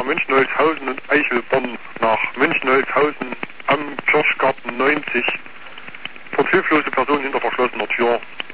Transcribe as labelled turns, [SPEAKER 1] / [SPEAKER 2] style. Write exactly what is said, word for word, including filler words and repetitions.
[SPEAKER 1] Verkehr München-Holzhausen und Eichelborn nach München-Holzhausen am Kirchgarten neunzig. Verzüglose Person hinter verschlossener Tür.